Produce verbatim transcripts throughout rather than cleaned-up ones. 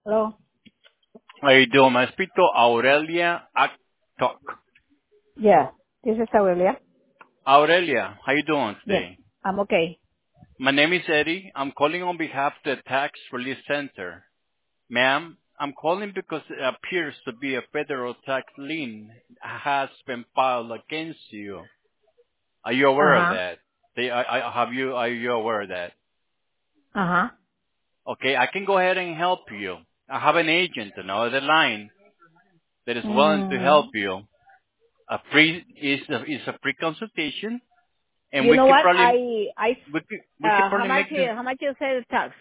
Hello? How you doing? I speak to Aurelia Aktok. Yeah. This is Aurelia. Aurelia, how you doing Yes. today? I'm okay. My name is Eddie. I'm calling on behalf of the Tax Relief Center. Ma'am, I'm calling because it appears to be a federal tax lien has been filed against you. Are you aware of Uh-huh. that? They, I, I, have you, are you aware of that? Uh-huh. Okay, I can go ahead and help you. I have an agent on the other line that is willing to help Mm. you. A free is a, is a free consultation, and You we know could what? probably I, I, we could we could uh, how probably much, make this. how much you say the tax?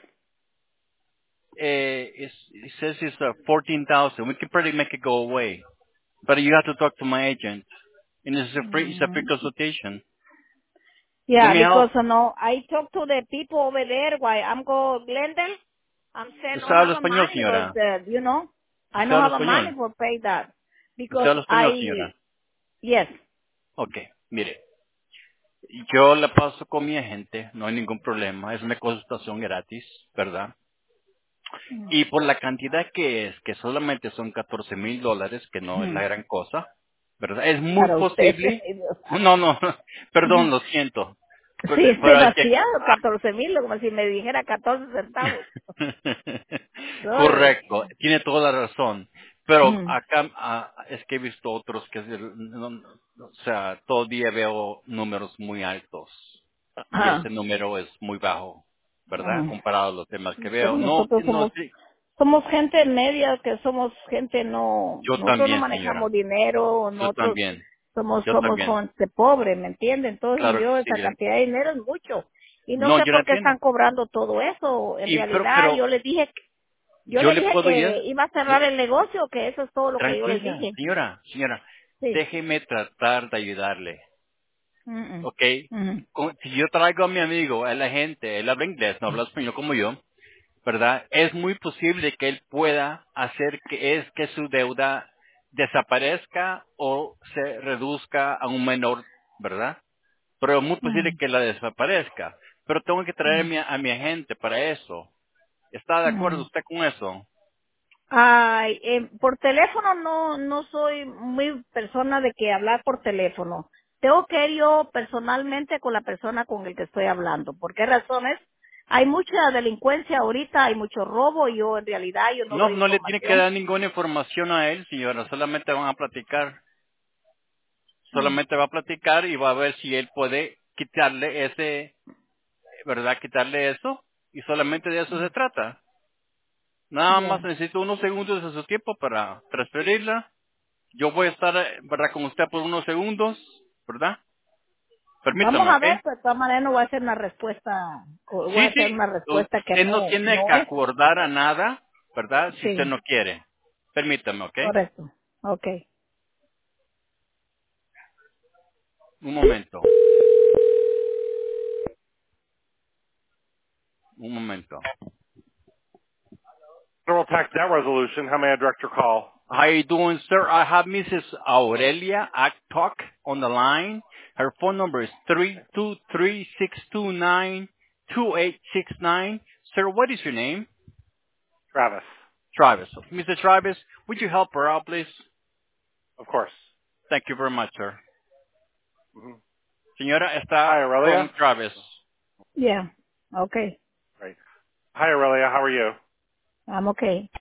Uh, it's, it says it's uh, fourteen thousand. We could probably make it go away, but you have to talk to my agent, and it's a free it's a free Mm. consultation. Let Yeah, me because, help. you know, I talked to the people over there while I'm go Glendale. I'm saying ¿Usted no habla have a español, money or señora? the, you know, I ¿Usted don't habla have a money español? for pay that. ¿Usted Because habla español, I, señora? yes. Okay, mire, yo la paso con mi agente, no hay ningún problema, es una consultación gratis, ¿verdad? Y por la cantidad que es, que solamente son catorce mil dólares, que no es la Mm. gran cosa, ¿verdad? Es muy Para usted. posible, no, no, perdón, lo siento, Sí, pero, es pero hay que, demasiado, catorce mil, como si me dijera catorce centavos. Sorry. correcto, tiene toda la razón, pero Mm. acá ah, es que he visto otros que, no- no- o sea, todo el día veo números muy altos y Ah, ese número es muy bajo, ¿verdad? ah. Comparado a los demás que Pero veo. No, nosotros no, somos, sí, somos gente media, que somos gente no, yo nosotros no también, señora, manejamos dinero, yo nosotros también. somos, Yo somos también. gente pobre, ¿me entiende? Entonces Claro que yo sí. esa yo- cantidad de dinero es mucho. Y no No, sé yo lo por qué entiendo. están cobrando todo eso. En Y pero, realidad pero yo les dije, yo yo les le dije puedo que ya. iba a yo- cerrar el negocio, que eso es todo lo que yo les tranquila, dije. señora, señora. Sí. Déjeme tratar de ayudarle. Mm, ¿Ok? mm, Con- Si yo traigo a mi amigo, a la gente, él habla inglés, no habla español como yo, ¿verdad? Es muy posible que él pueda hacer que es que su deuda desaparezca o se reduzca a un menor, ¿verdad? Pero es muy posible mm, que la desaparezca. Pero tengo que traer a mm, mi, a mi agente para eso. ¿Está de acuerdo mm. usted con eso? Ay, eh, por teléfono no, no soy muy persona de que hablar por teléfono. Tengo que ir yo personalmente con la persona con el que estoy hablando. ¿Por qué razones? Hay mucha delincuencia ahorita, hay mucho robo y yo en realidad yo no No, doy no le tiene que información. dar ninguna información a él, señora. Solamente van a platicar. Mm, Solamente va a platicar y va a ver si él puede quitarle ese, ¿verdad? Quitarle eso. Y solamente de eso se trata. Nada más yeah. necesito unos segundos de su tiempo para transferirla. Yo voy a estar, eh, ¿verdad? Con usted por unos segundos, ¿verdad? Vamos Permítame, a ¿ok? ver, pero de todas maneras no voy a hacer una respuesta, o voy a Sí, hacer sí. una respuesta que Usted no no, tiene que no es. acordar a nada, ¿verdad? Si usted Sí, no quiere. Permítame, ¿ok? correcto. Okay. Un momento. Un momento. Federal Tax Debt Resolution. How may I direct your call? How you doing, sir? I have Missus Aurelia Aktok on the line. Her phone number is three two three six two nine two eight six nine. Sir, what is your name? Travis. Travis. Mister Travis, would you help her out, please? Of course. Thank you very much, sir. hmm Señora, Hi, está con Aurelia. Travis. Yeah. Okay. Great. Hi, Aurelia. How are you? I'm okay.